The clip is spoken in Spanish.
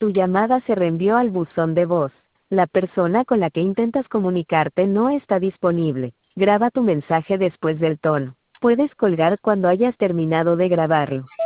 Tu llamada se reenvió al buzón de voz. La persona con la que intentas comunicarte no está disponible. Graba tu mensaje después del tono. Puedes colgar cuando hayas terminado de grabarlo.